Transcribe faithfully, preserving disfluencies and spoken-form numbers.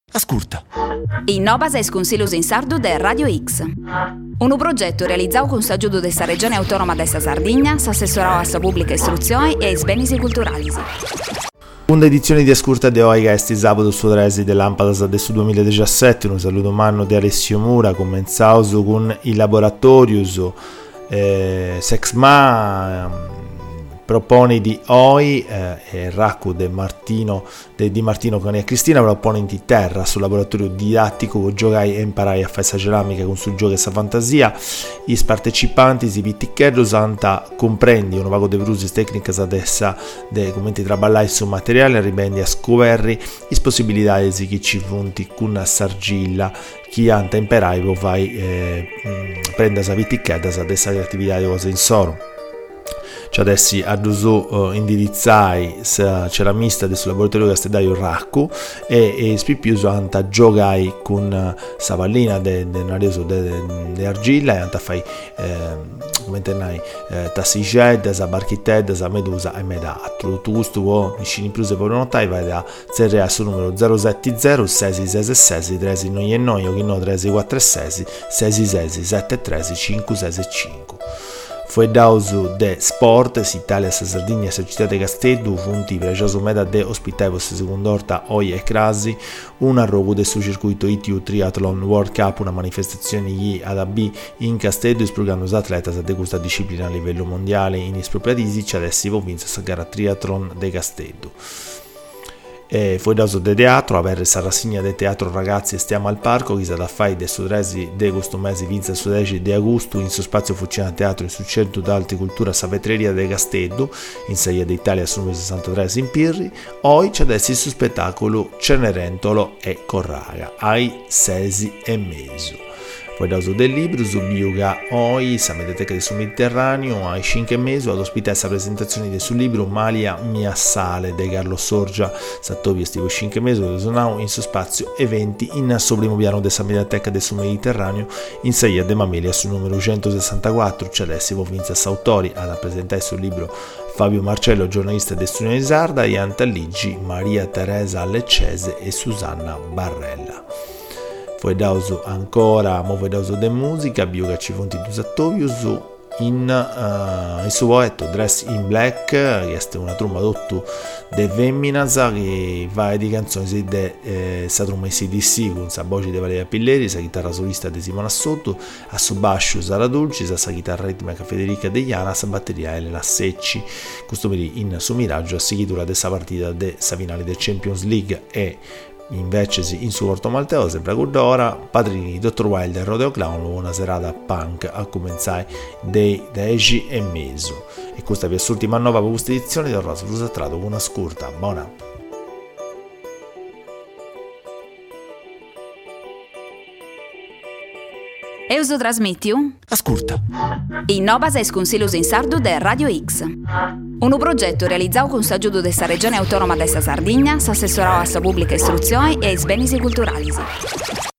Ascolta. Innovas es Consiglios in Sardu de Radio X. Un progetto realizzato con s'aggiudo della Regione Autonoma de sa Sardegna, s'assessorò a sa pubblica istruzione e ai beni culturali. Una edizione di Ascolta de Oiga esti sabato su Tresi dell'Ampadas adesso duemiladiciassette. Un saluto manno di Alessio Mura, commenzauso con i laboratorius eh, Sexma propone di O I eh, e Racco de Martino, de, di Martino Cani e Cristina propone in terra sul laboratorio didattico che giogai e imparai a fare sa ceramica con su gioco e sa fantasia. I partecipanti si pitticcheddo santa comprendi un vago de brusis tecnicas adessa de commenti traballai su materiale ribendi a scoverri is possibilità di chi ci funti con sargilla chi anta imperai può vai eh, prenda sa pitticchedda sa dessa attività di cose in soro. Cioè adesso adesso uh, indirizzai sa ceramista del suo laboratorio Castellaio Racco e, e spipiuso anta giogai con uh, sa pallina de, de nareso de, de, de argilla e anta fai eh, come tenai eh, tassicedda, sa barchitedda, sa medusa e medatro. Tu questo vuoi vicini più se vuoi notare vai da zero sul numero zero sette zero sei sei sei tre noi e noi o chi no tre quattro sei sei sei sette tre cinque sei cinque. Fu dauso de sport, si Italia sa Sardegna e sa città de Castello, funti precioso meta de ospitare questa seconda orta Oia e Crasi, un arrogo del suo circuito I T U Triathlon World Cup, una manifestazione I A D B in Castello, esplicando os atleti di questa disciplina a livello mondiale in ispropriatisi, c'è adesso si vince questa gara Triathlon de Castello. E fu dauso de teatro, avere sa rassegna de teatro ragazzi e stiamo al parco, chi sa da fai de su tresi de questo mese vince su dieci di agosto in suo spazio Fucina Teatro in su centro d'alti cultura sa vetreria de Castello in Saia d'Italia su numero sessantatré in Pirri. Oggi c'è adesso il suo spettacolo Cenerentolo e Corraga ai sei e mezzo. Poi dauso del libro su Biuga Oi, sa mediateca del Mediterraneo, ai cinque mesi ad ospitare questa presentazione del suo libro Malia Mia Sale de Carlo Sorgia, Sattovio stivo cinque mesi ad Osonau in suo spazio eventi in suo primo piano della mediateca del Mediterraneo in Saia de Mamelia sul numero centosessantaquattro, c'è adesso Vince Sautori ad presentare il suo libro Fabio Marcello, giornalista del Studio di Sarda, e Antalligi, Maria Teresa Leccese e Susanna Barrella. Poi dauso ancora, mo dauso de musica, biuga ci fonti dus attovius in uh, il suo poetto Dress in Black, che è una tromba d'otto de Femminas, che va di canzoni de eh, sa tromba in C D C con sa voce di Valeria Pilleri, sa chitarra solista di Simona Sotto, a su bascio Sara Dulci, sa, sa chitarra ritmica Federica De Iana, sa batteria Elena Secci. Questo vedi in su miraggio a seguitura dessa partita de sa finale del Champions League e invece in su Porto Malteo sempre d'ora padrini dottor Wild e Rodeo Clown, una serata punk a cominciare dei dieci e mezzo, e questa è l'ultima nuova per questa edizione del Rosa Frusatrato con una scurta buona. Euso trasmitiu? Ascolta. Innovas es Consiglios in Sardu de Radio X. Un progetto realizzato con s'aggiudo della Regione Autonoma de sa Sardegna, s'assessorò a sa pubblica istruzione e ai beni culturali.